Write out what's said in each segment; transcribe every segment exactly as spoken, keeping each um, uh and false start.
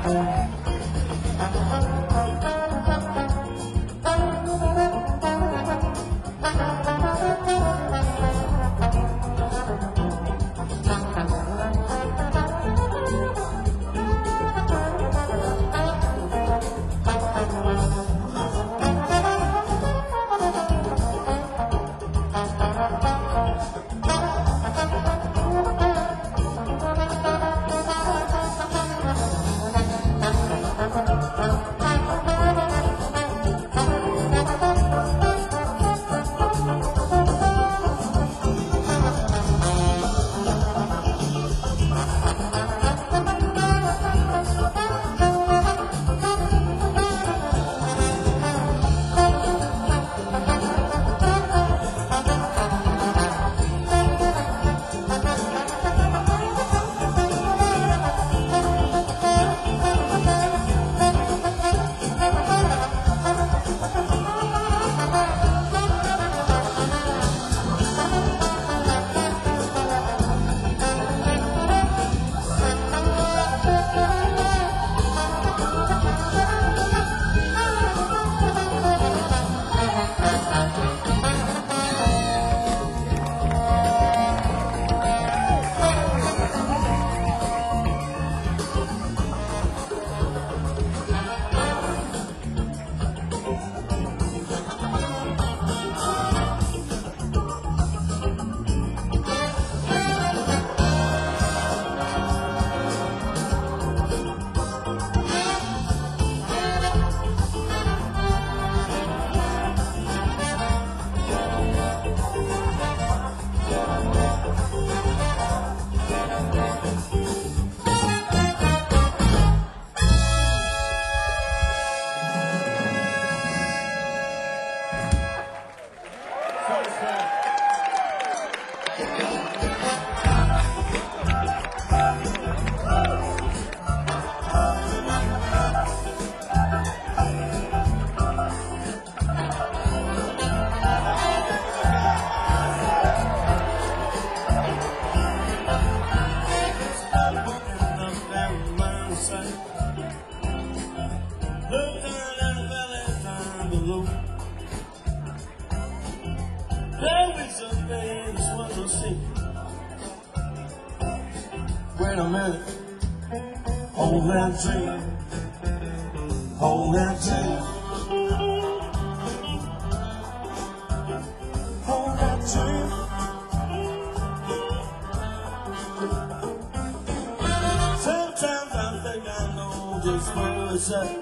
Wait a minute, hold that dream, hold that dream, hold that dream. Sometimes I think I know just what it's at.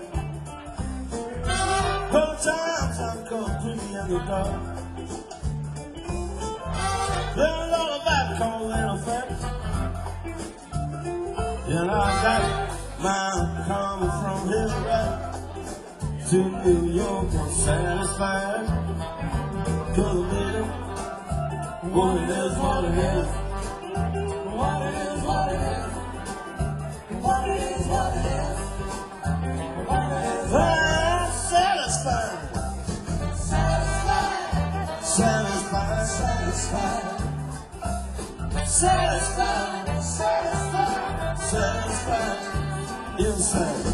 Other times I'm completely in the dark. There's a lot of that called an effect. And I got mine coming from his right to New York and satisfied. Could've been it. What it is, what it is. What it is, what it is. What it is, what it is. What it is. I'm satisfied. Satisfied. Satisfied. Satisfied. Satisfied. Satisfied. Satisfied inside.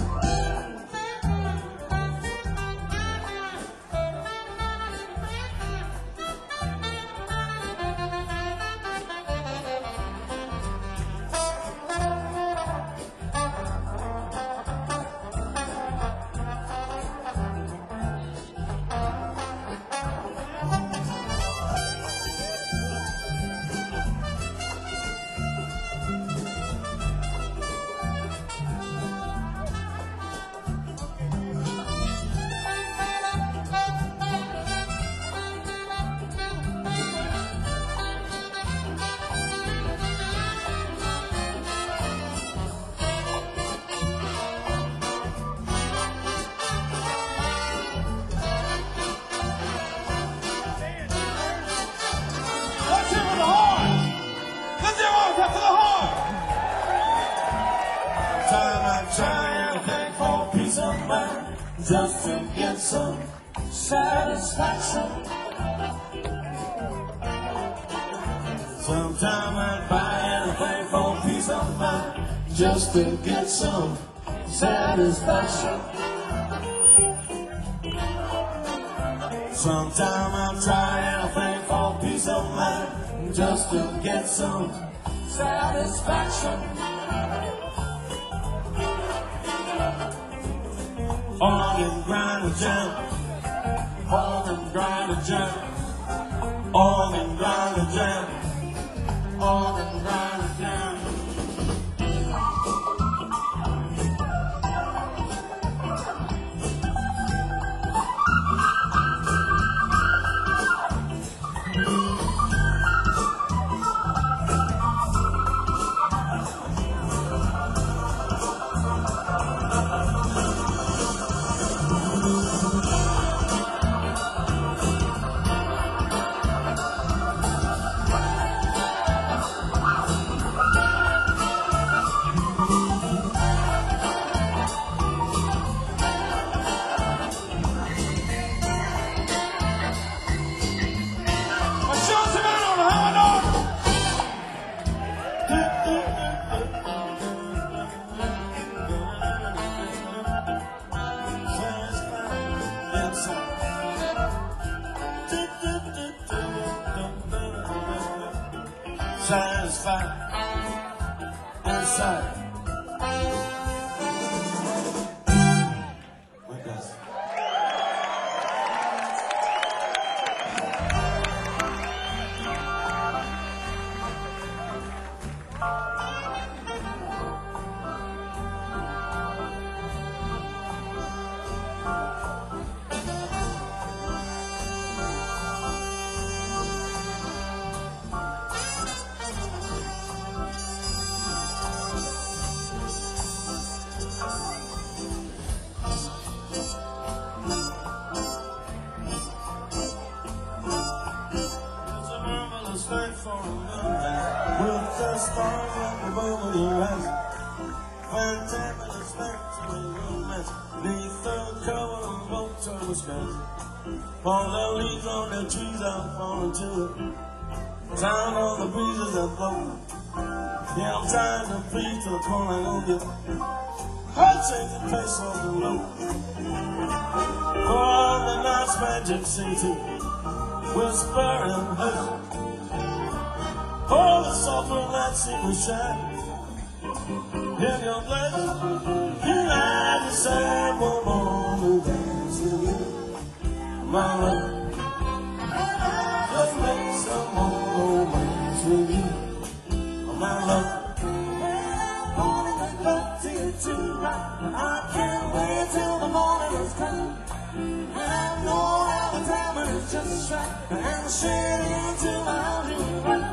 Trying for peace of mind, just to get some satisfaction. Sometimes I buy anything for peace of mind, just to get some satisfaction. Sometime I'll try anything for peace of mind, just to get some satisfaction. Organ grinder jam, organ grinder jam, organ grinder jam, organ grinder jam. Satisfied inside. What does? For a moonlight, with the stars up above your eyes, fantabulous facts of romance, neath the cover of October skies. All the leaves on the trees are falling to it, sound of the breezes that blow. Yeah, I'm trying to please to the calling on you. Heart takes the place of the low. For the night's magic seems to whisper and hush. Oh, the sulphur light seems to shine in your place. You I decide one more to dance with you, my love. Just make some more romance with you, my love. I wanna make love to you tonight. I can't wait till the morning is come. And I know how the timing is just right, and the shade into my dream right.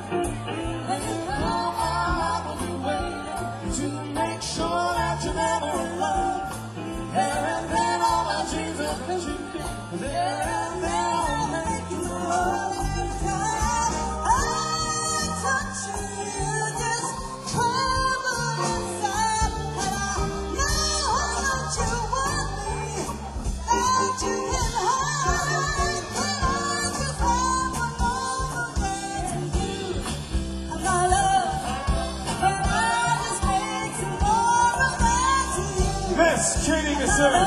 You never alone. There and then all my dreams are vision. There and then I'll make you love. I touch you, you just tremble inside. And I know that you want me, that you can hide. And I just have one more dance with you, my love. And I just make some more romance with you. Miss Katie Missouri.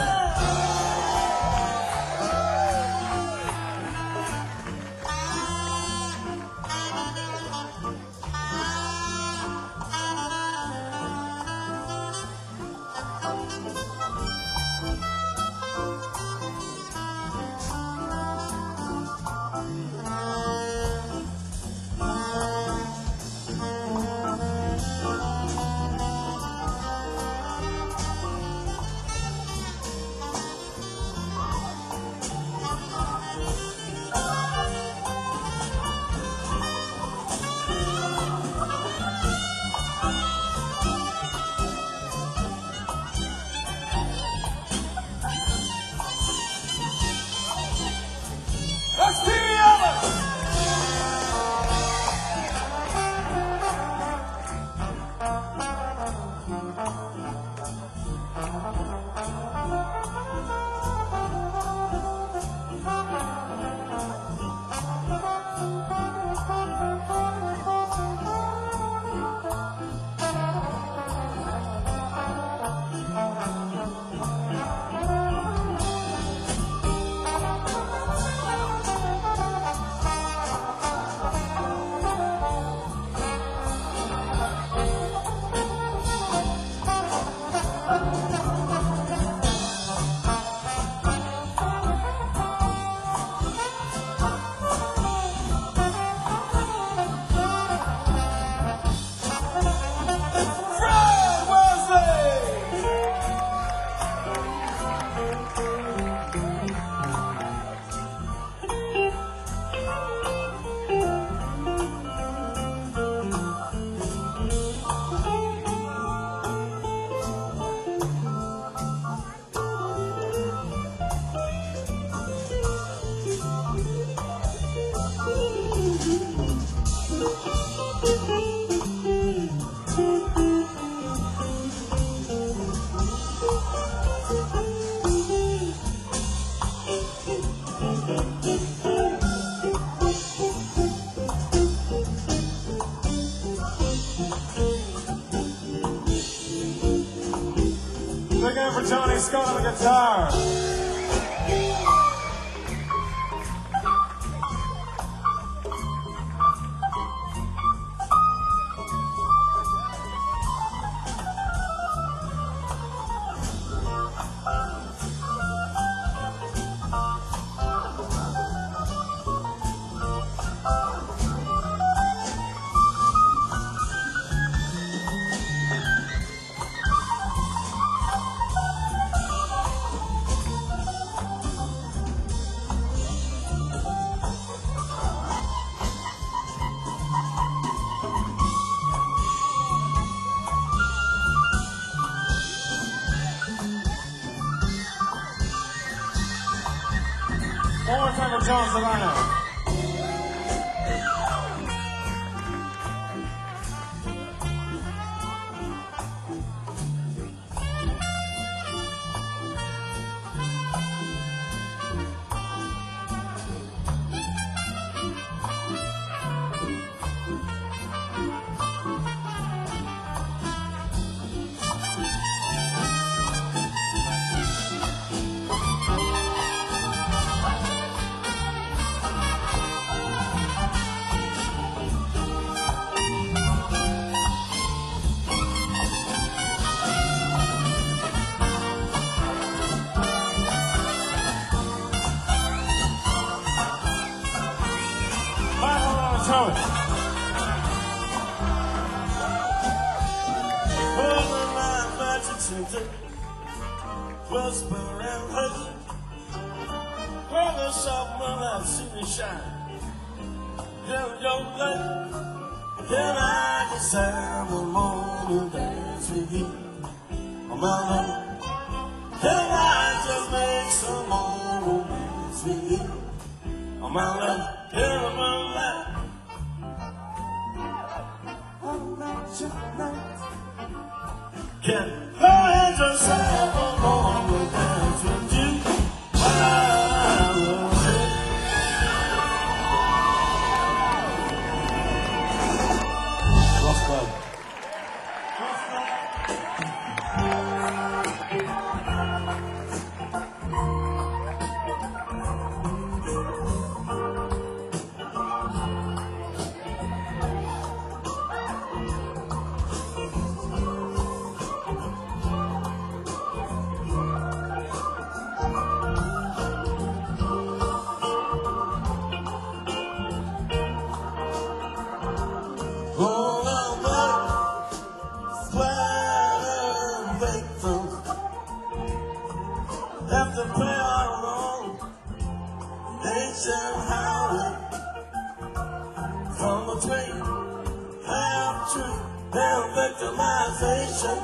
again for Johnny Scott on the guitar. One more time for John Solano. Tell it. Hold the line, magic center, whisper and hush. Hold the soft moonlight, see me shine. Tell your light, can I just have a moment to dance with you? Oh, my love, can I just make some more romance with you? Oh, my love, here am I life. Can I just have a moment to dance with you? I love you. Ross Club. Have to play our own nation howling from between half truth and victimization,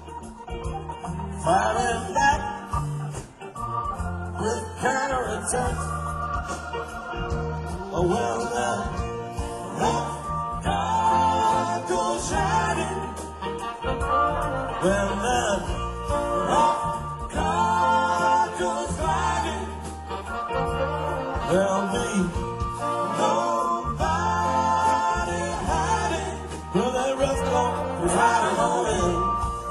fighting back with counterattacks. Oh, well, the rock god goes shining. Well, the rock god goes riding. There'll be nobody hiding. Well, that rough coat is riding on in.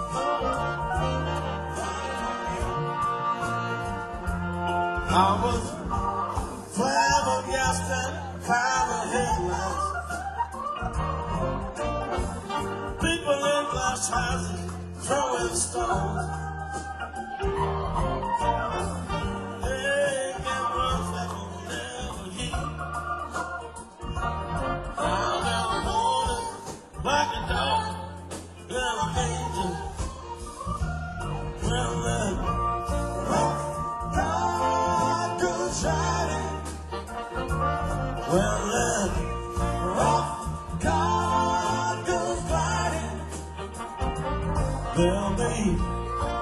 I was flabbergasted, kind of headlines. People in glass houses throwing stones. They get ones that will never heal. Now they're mourning like a dog, little angel. Well, then, rock god goes shining. Well, then, rock god goes gliding. There'll be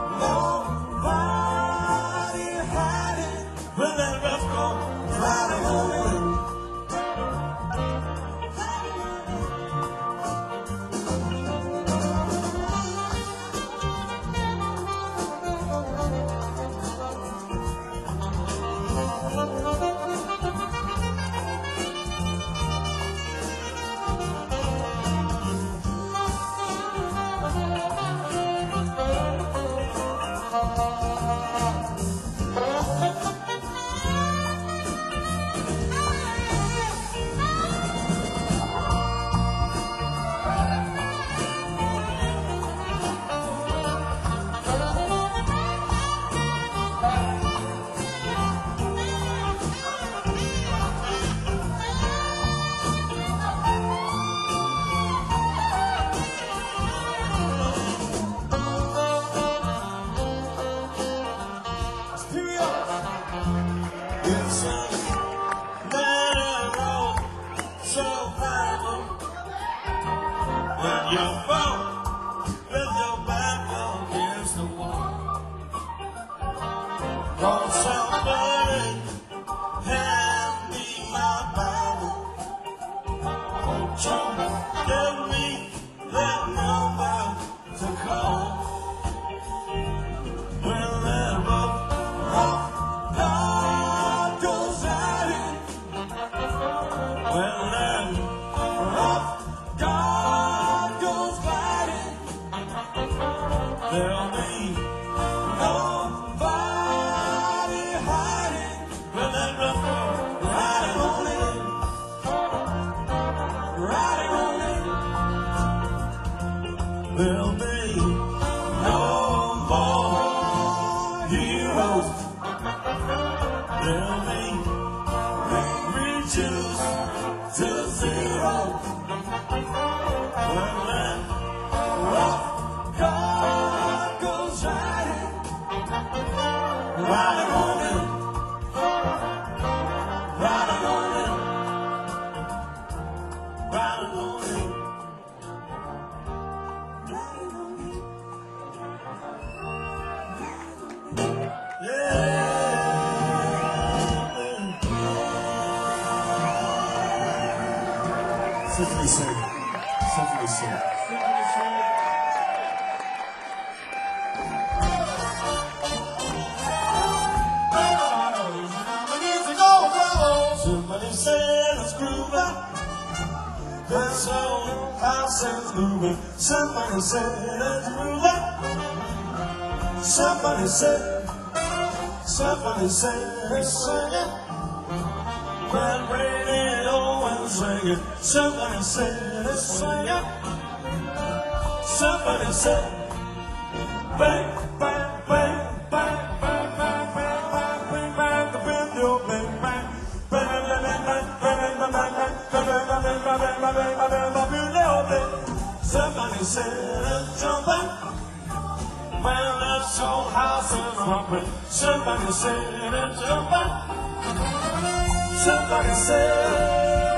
Want somebody hand me my Bible? Won't you give me that number to call? Whenever rough God goes at it, when that rough God goes gliding, there'll be nobody hiding when that rough God riding on it, riding on it. There'll be no more heroes. There'll be reduced to zero when that rough God goes riding, riding on it, riding on it, riding on it, riding on it. Yeah. Symphony sing. Symphony sing. Somebody said it's groovy. That's all house is moving. Somebody said it's groovy. Somebody said, somebody said it's singing. Well, radio and singing. Somebody said it's singing. Somebody said, bang, bang, bang, bang, bang, bang, bang, bang, bang, bang, the window, bang, bang, bang, bang, bang, bang, bang, bang, bang, bang, bang. Somebody said it's jumping. Well, that's old house is rumbling. Somebody said it's jumping. Somebody said.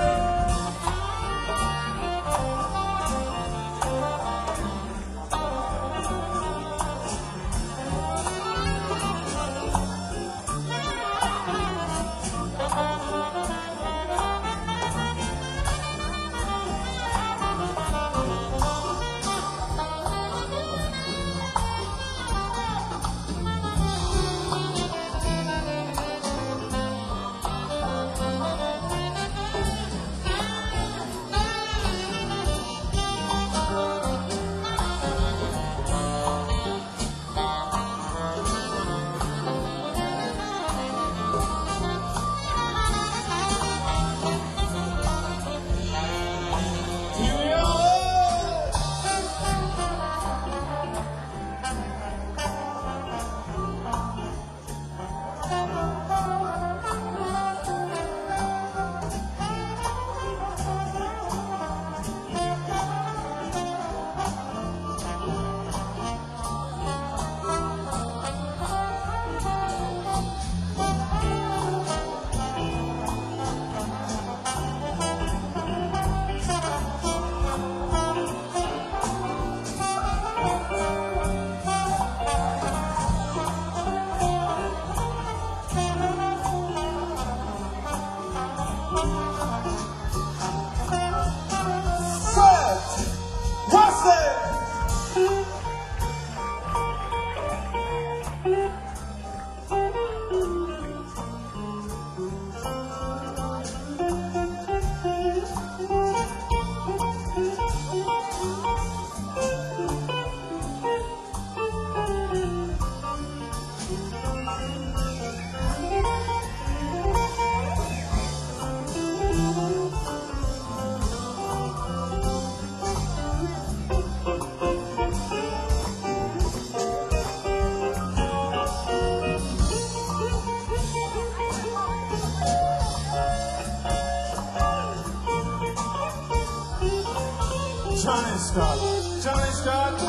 Johnny Scott. Johnny Scott.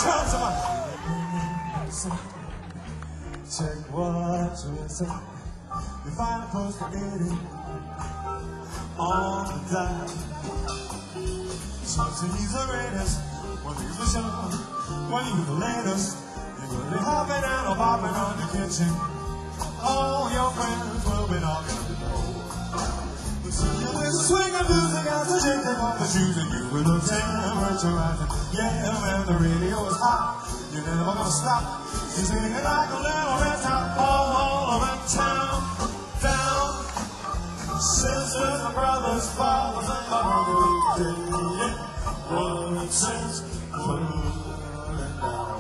tell somebody. Check what you say. You find a post to get it all the time. Sometimes he's the greatest, when he's the show, when he's the latest. You will be hopping and a bopping on the kitchen. All your friends will be knocking the door. You see you with the swing of music as the shaking off the shoes, and you with the temperature rising. Yeah, man, the radio is hot. You're never gonna stop. You're singing like a little red top all, all around town, down. Sisters and brothers, fathers and mothers, yeah. One sense, pulling down.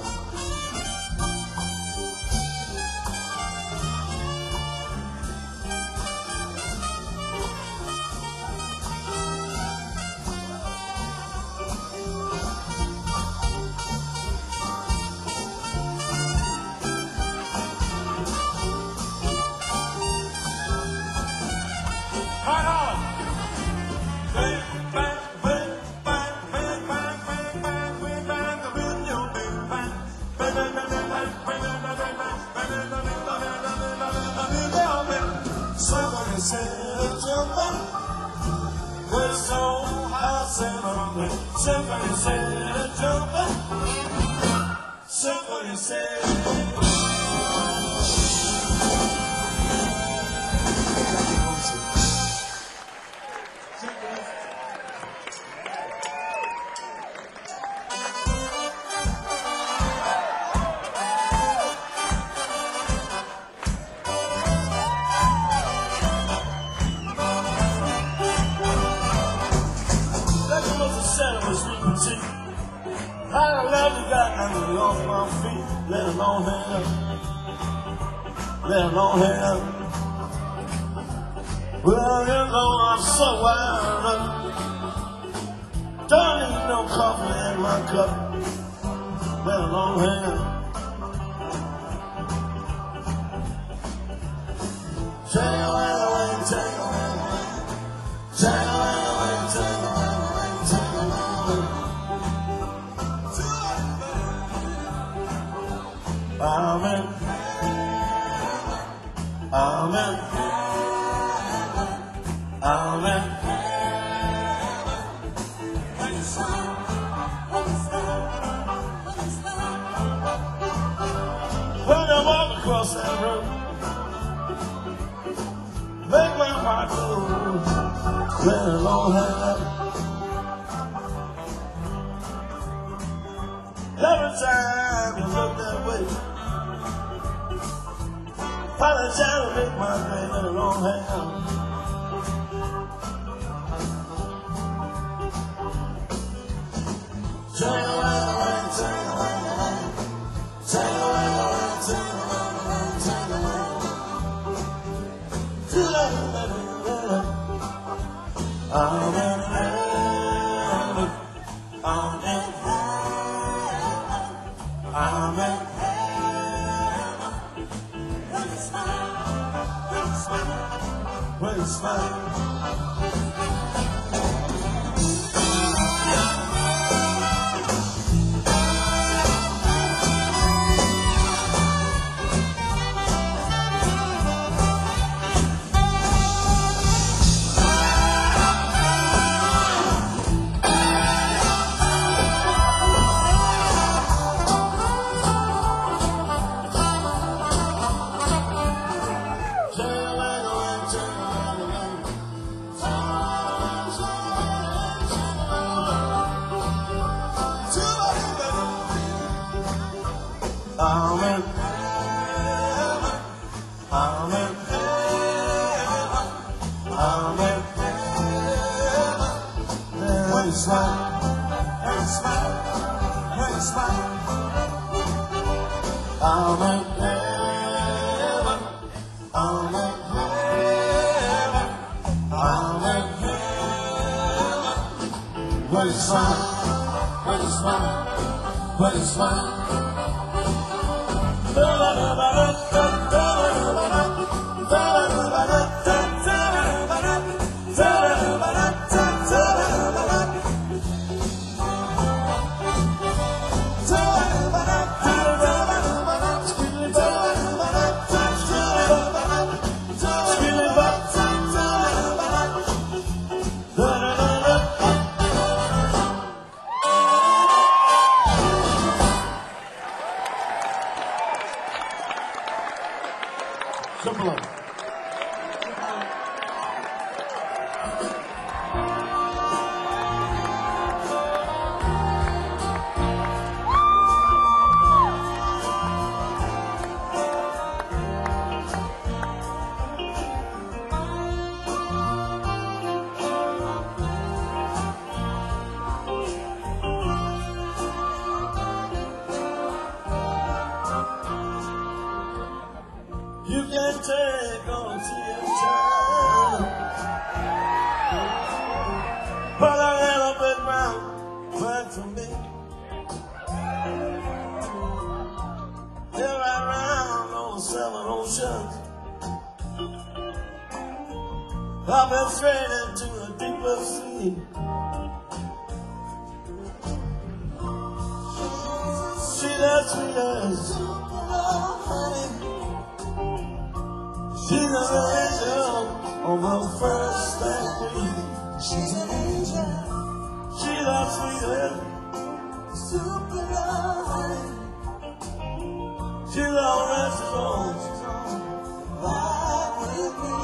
Somebody said a jumping, with so high seven. Somebody said a jumping, somebody said. How the love you got now me off my feet, let alone hang up, let alone hang up. Well, you know I'm so wild up, don't need no coffee in my cup, let alone hang up. Take away the way, take away the way, take away the way, take away the way, take away the way. Amen. Amen. Amen. When you smile, when you smile, when you smile. When I walk across that road, make my heart go, let alone hang up. Every time you look that way, by the time I make my day, let alone hang out. Take away the rain, take away the rain, take away the rain, take away the rain, take away the rain. Too late, let it, let it. I'm in heaven, I'm in heaven, I'm in heaven. When you smile, when you smile, when you smile. I'm in heaven, I'm in heaven, I'm in heaven. When you smile, when you smile, when you smile. I'm in heaven, I'm in heaven, I'm in heaven. When you smile, when you smile, when you smile. Tell Simple love. You can take on child, but a little bit round back for me. They're right round on seven oceans. I've been straight into the deeper sea. She that sweet as honey. She's an angel on the first degree. She's an angel. She's a sweet super honey. She's all rest alone. Ride with me.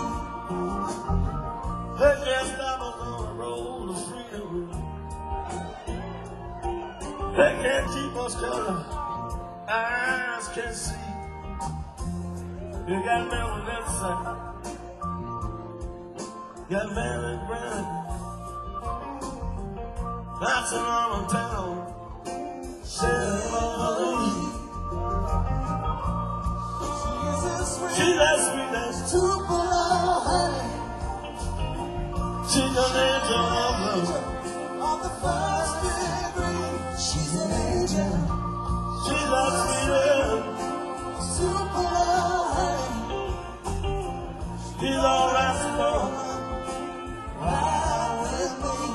They can't stop us on the road of freedom. They can't keep us cause eyes can't see. You got a man on that side. You got a man in Grand. That's an arm of town. She's as sweet as Tupelo, honey. She's an angel of love. On the first degree, she's an angel. She's as sweet as Tupelo. He's all right for ride with me.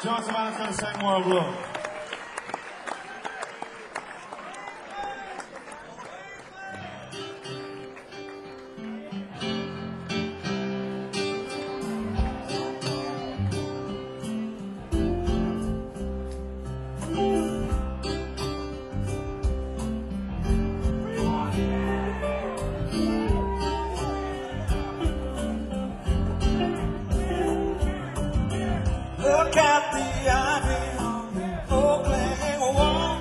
John Savannah's going to sing World Love. Look at the ivy on the oak wall.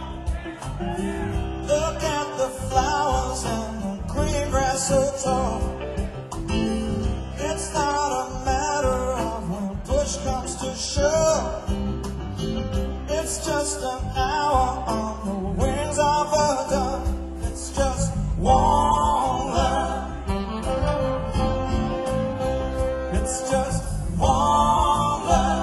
Look at the flowers and the green grass so tall. It's not a matter of when push comes to shove. It's just an hour on the wings of a dove. It's just warm love. It's just warm love.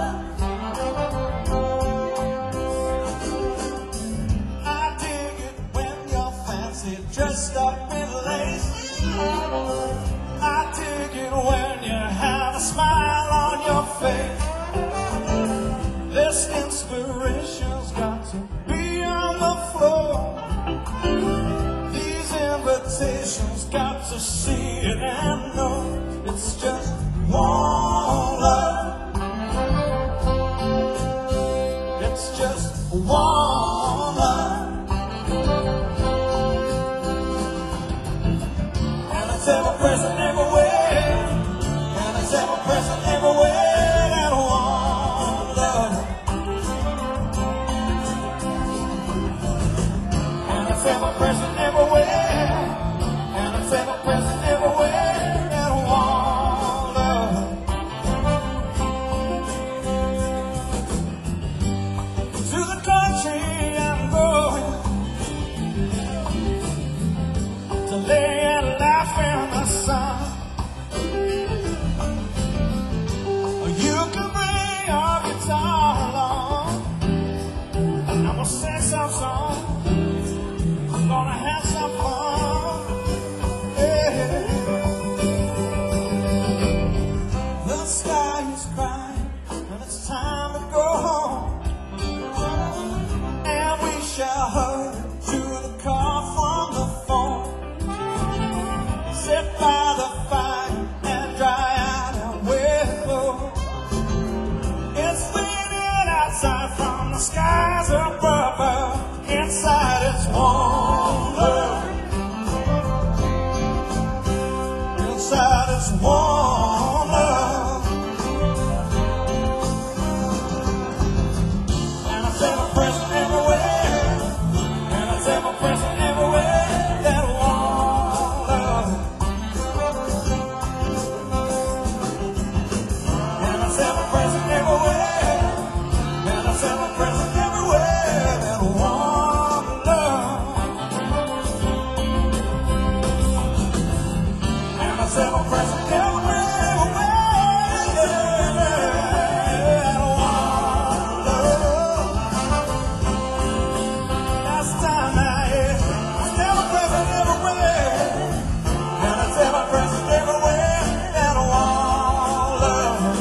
Dressed up in lace, I dig it when you have a smile on your face. This inspiration's got to be on the floor. These invitations got to see it and know it's just warm love. It's just warm love. It's ever present everywhere, and it's ever present everywhere, that warm love. And it's ever present everywhere, and it's ever present everywhere, that warm love. To the country I'm going to lay at life in the sun. You can bring your guitar along. I'm gonna sing some song. I'm gonna have some fun. Yeah. The sky is crying and it's time to go home. And we shall hurry to the car from the phone. Sit by the fire and dry out and whistle. It's raining outside from the skies above. Inside it's warm love. Inside it's warm love. And it's ever present everywhere. And it's ever present everywhere. That warm love. It's ever present everywhere, and it's ever present everywhere, that warm love. And it's ever present everywhere, that warm love. Last time I heard, it's ever present everywhere, and it's ever present everywhere, that warm love.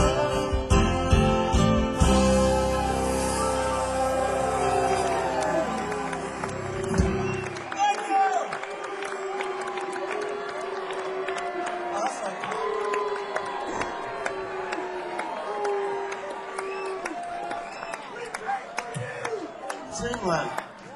Dreamland.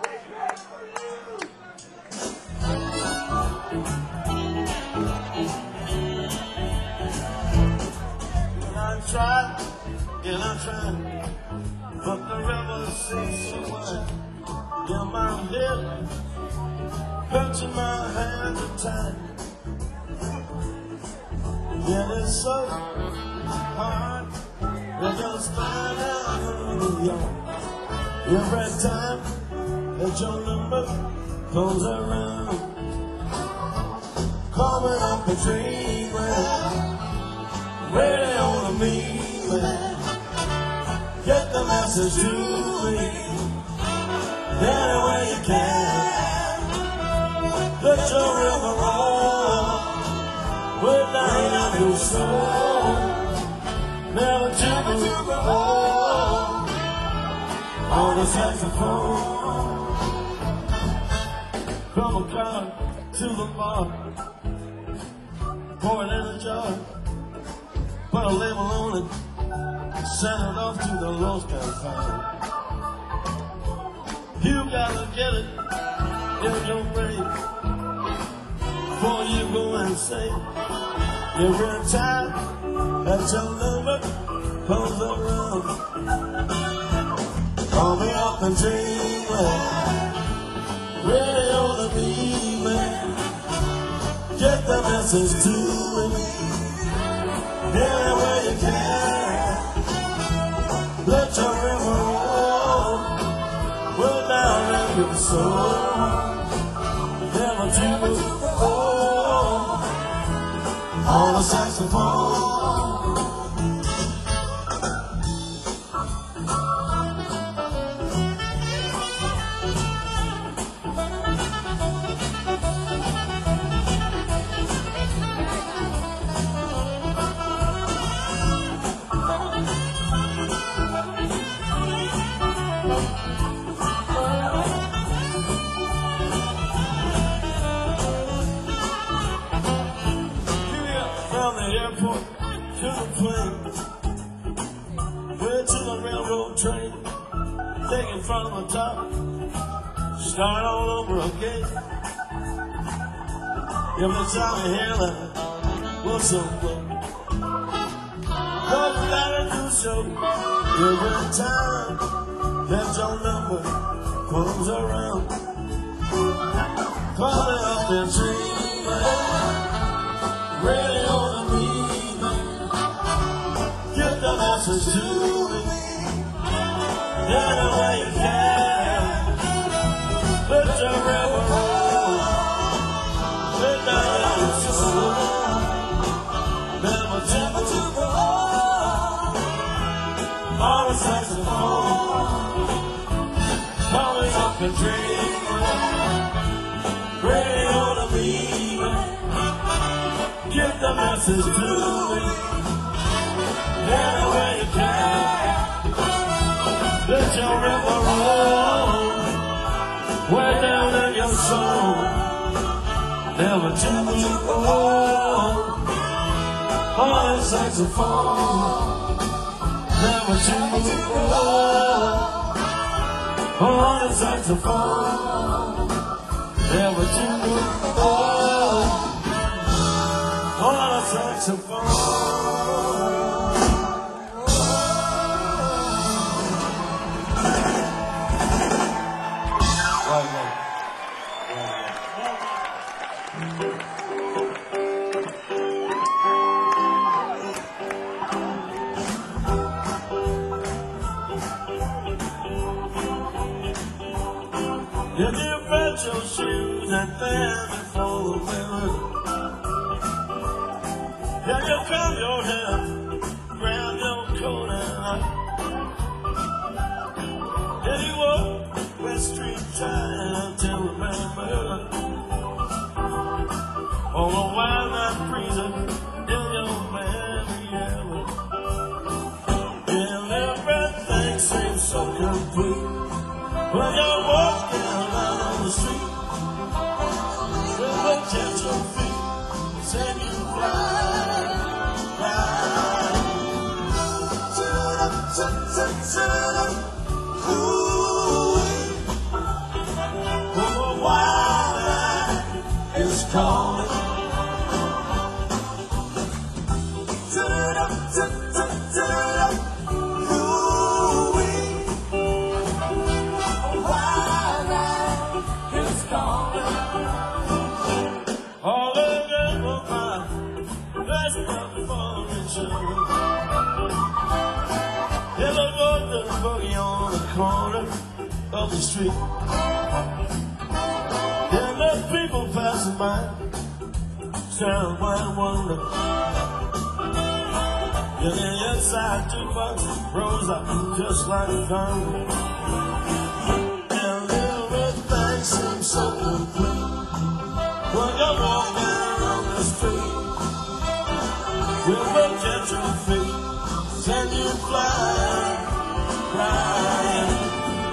And I tried, and I tried, but the river seems so wide. In my head, clutching my hands are tied. Yeah, it's so hard to just find out who you are. Every time that your number comes around, coming up a tree, where they wanna meet me. Get the message to me, any way you can. Let your river roll, way down your soul. Never to go. on the saxophone. From a car to the bar, pour it in a jar, put a label on it, send it off to the lost and found. You gotta get it in your brain before you go and say every time that your number comes around. Call me up and dream, ready on the beat, man. Get the message to me anywhere you can. Let your river roll, roll down in your soul. Never to fall on the saxophone. From the airport to the plane, way to the railroad train, take it from the top, start all over again. Every time you hear that, what's up, what? Don't you gotta do so every time that your number comes around. Call me up and dream, ready on the beat, get the message to me any way you can. Let your river roll, let down your soul. Never to fall on the saxophone. Call me up and dream, ready on the beat, get the message to me anywhere you can. Let your river roll way down in your soul. Never to fall on the saxophone. Never to fall on the saxophone. Never to fall on a saxophone. Right now. Did you bet your shoes and stand before the mirror? Yeah, you comb your hair, grab your coat and hat. Did you walk West Street trying until remember? Oh, a wild night breezer in your memory, and everything seems so complete when you're walking out on the street. With a gentle feet, send you fly. Calling. All the girls are that's not for sure. There's a golden boogie on the corner of the street. And the people passing by sound wide wonder. And the inside jukebox rose up just like a diamond. And everything seems so complete when you're walking around the street. With a gentle feet, send you fly, flying.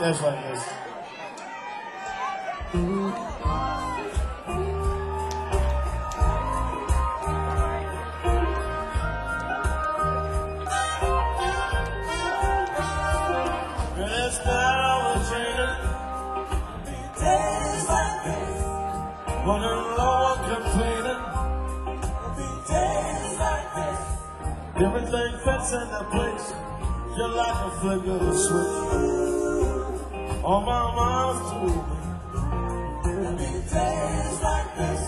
Dance like this. It's now a training. Days like this. When the Lord complaining. Days like this. Everything fits in the place. Just like a flick of a switch. All my mom's told me. There'll be days like this.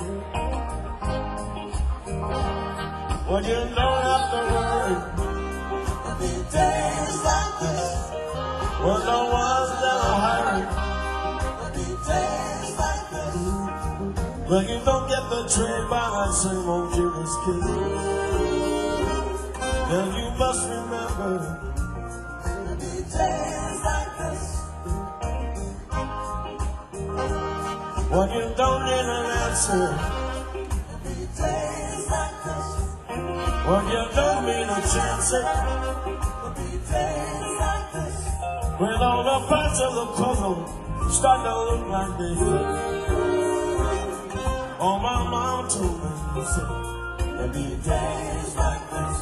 When you don't have to worry. There'll be days like this. When no one's in a hurry. There'll be days like this. When you don't get the train by that same old Judas kid. Then you must remember. There'll be days like this. When you don't need an answer. There'll be days like this. When you don't mean a chance. There'll be days like this. When all the parts of the puzzle start to look like they fit. Oh, my mom told me, there'll be days like this.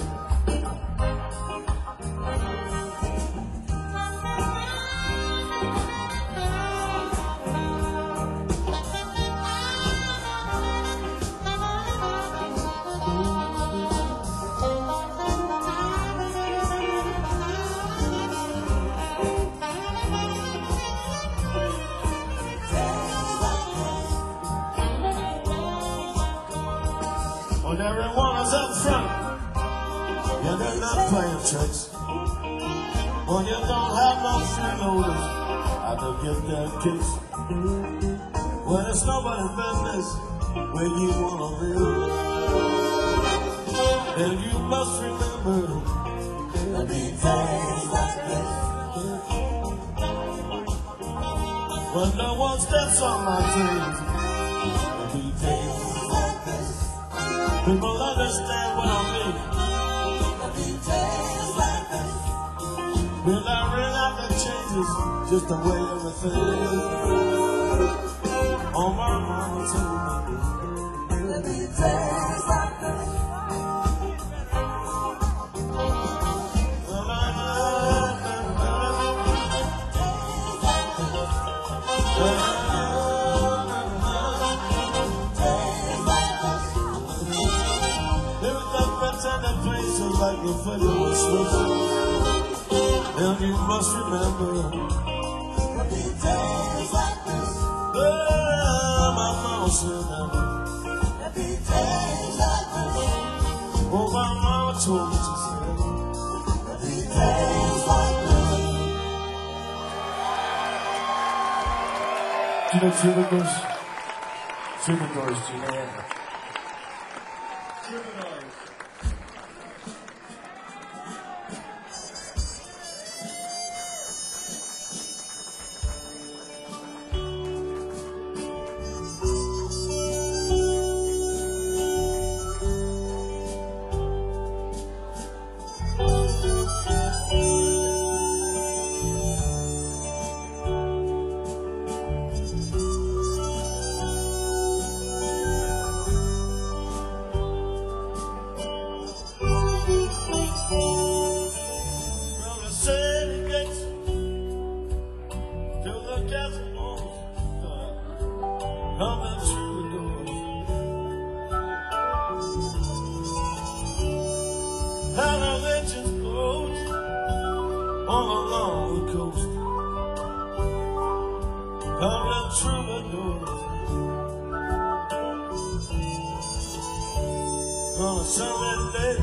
When everyone is up front, yeah, they're not playing tricks. When you don't have no freeloaders, I don't get that kicks. When it's nobody's business where you wanna live, then you must remember there'll be days like this. When no one steps on my toes, there'll be days. People understand what I mean. There'll be days like this. Will I ring out the changes just the way everything is? Oh, my mama told me. There'll be days like this. Well, I know that days like this. And the places like the foot of a switch. And you must remember there'll be days like this. Oh, my mama said that. There'll be days like this. Oh, my mama told me to say there'll be days like this. Do you know Troubadours? Troubadours, do you know that? Troubadours. Coming through the doors, elevations closed all along the coast. Coming through the doors on a sunny day,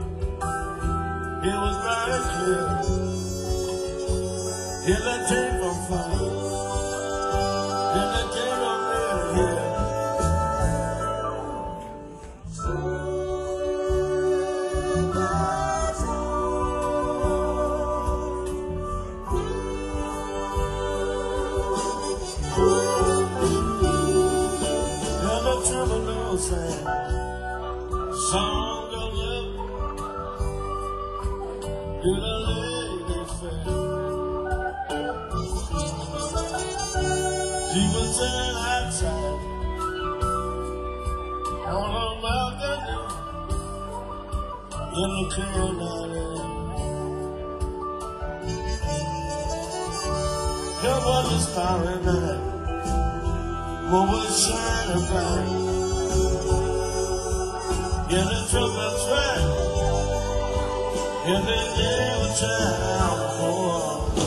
it was bright and clear. Till I came from fire, till I came from here. Song of love to the lady fair. She was sitting outside on a balcony in the clear night air. There was a starry night, moon was shining bright. Yeah, the trumpets rang, and they gave a child for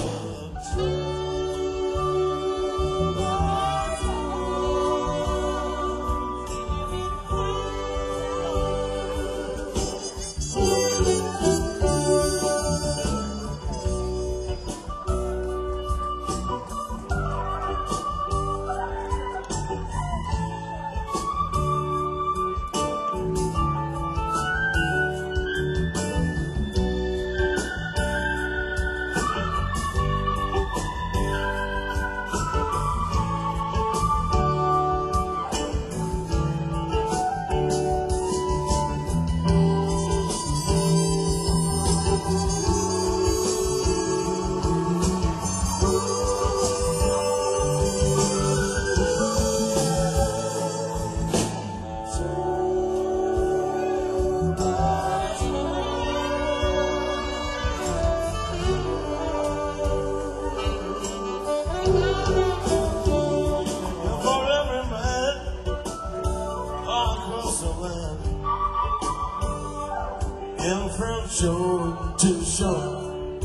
and from shore to shore,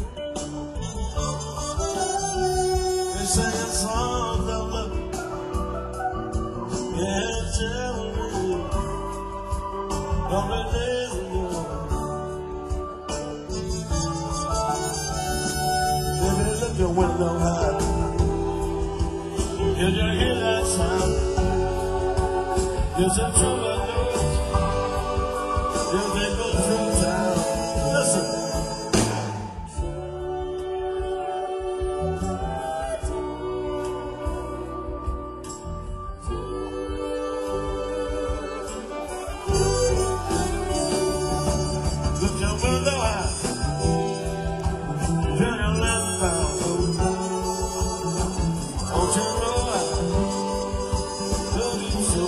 they sang a song of love, yeah, tell me, all the days ago. Baby, look your window high, did you hear that sound? It's a troubadour, yeah, they go through town. Listen. Look your window out, turn your lamp out. Don't you know I love you so?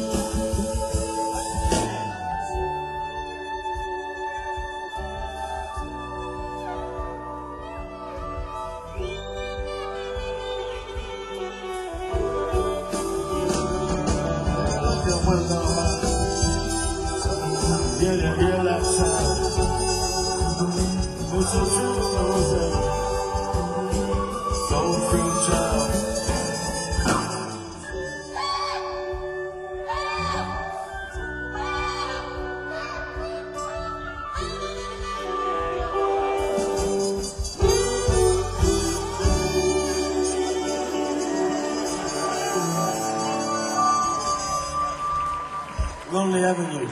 Yeah, you hear that sound? It's a true music. Going through town. Lonely Avenue.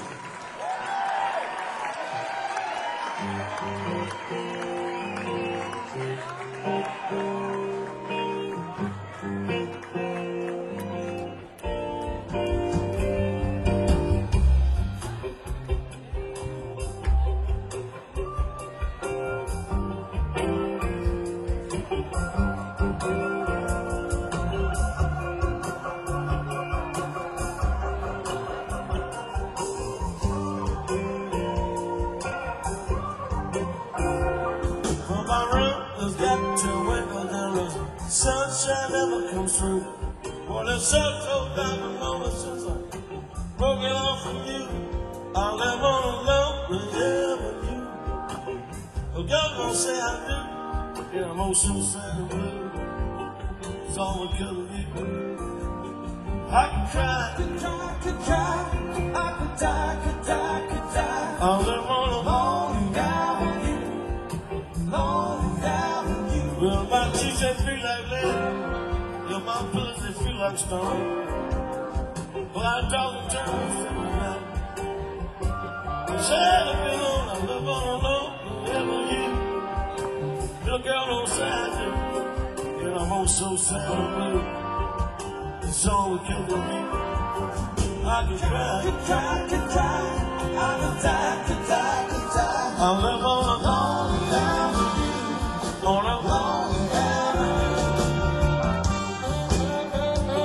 Sunshine never comes through. Boy, the sun cold down the moment since I broke it off from you. I'll live on alone wherever you. Oh, God don't say I do. Yeah, I'm old suicide and blue. It's all because of you. I could cry, could cry, could cry. I could die, could die, could die. I'll live on alone down with you. Long down with you. Well, my cheeks they feel like lead. Yeah, my pillows they feel like stone. Well, I talk in terms of night. Sad I've been on, I live on alone, wherever you. Little girl don't sad you. Yeah, I'm all so sad and blue. It's all because of me. I can cry, could cry, could cry. I could die, could die, could die. I live on alone down with you. On a long avenue.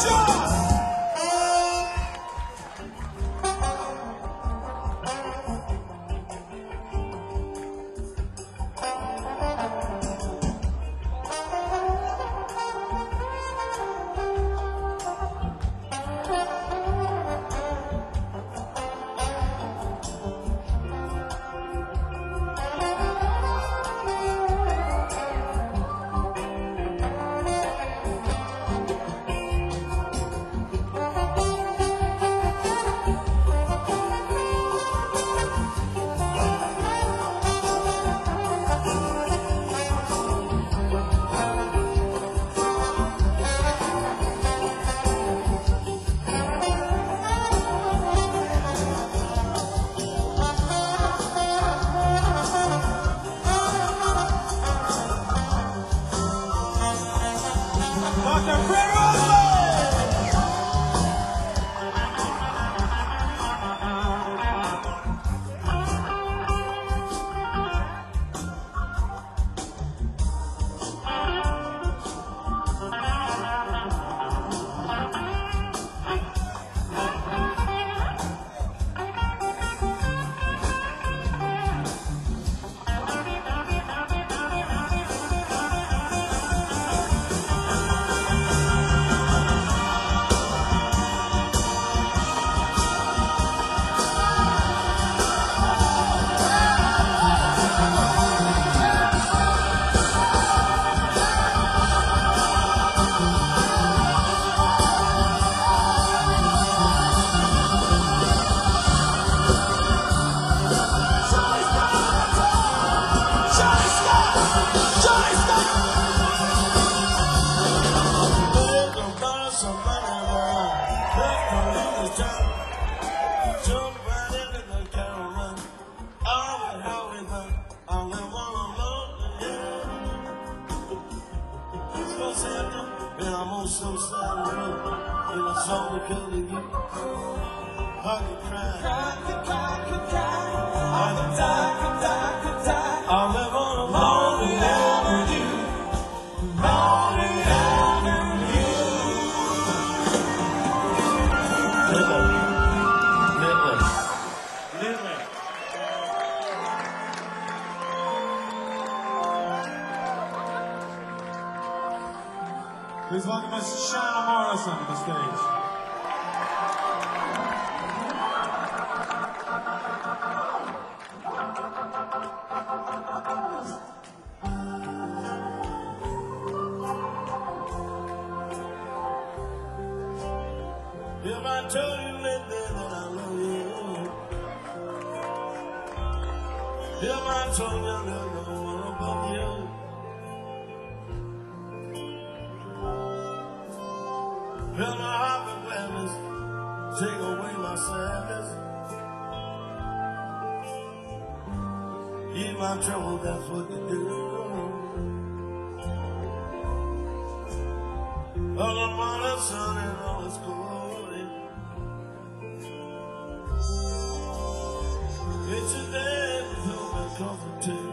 So sad and look, and it's all because of you. I could cry, cry, could cry, could cry. I could die, could die, could die. I'll live on a lonely avenue, lonely avenue. Live, live, live. Please welcome Mister Shana Morrison to the stage. If I told you lately that I love you, if I told you that no one above you, fill my heart with gladness, take away my sadness, ease my trouble, that's what you do. All the morning sun and all its glory, it's a day to feel my comfort too.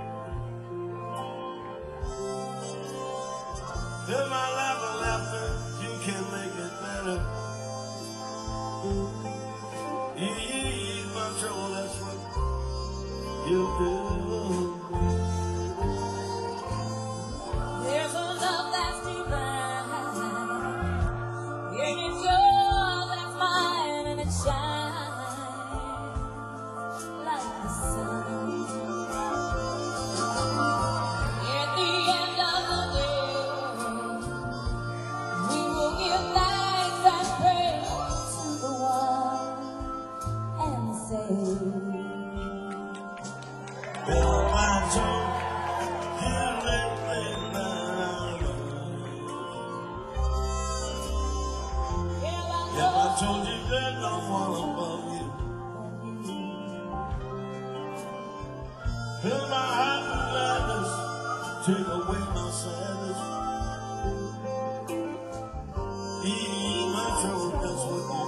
Fill my life with laughter, you can make it better. You ease my trouble, that's what you do. There's a love that's divine, and it's yours, that's mine, and it shines like the sun. At the end of the day, we will give thanks and praise to the one and say, Fill my soul, you make me better. If I told you there's no one above you, fill my heart with gladness, take away my sadness, ease my trouble, that's what you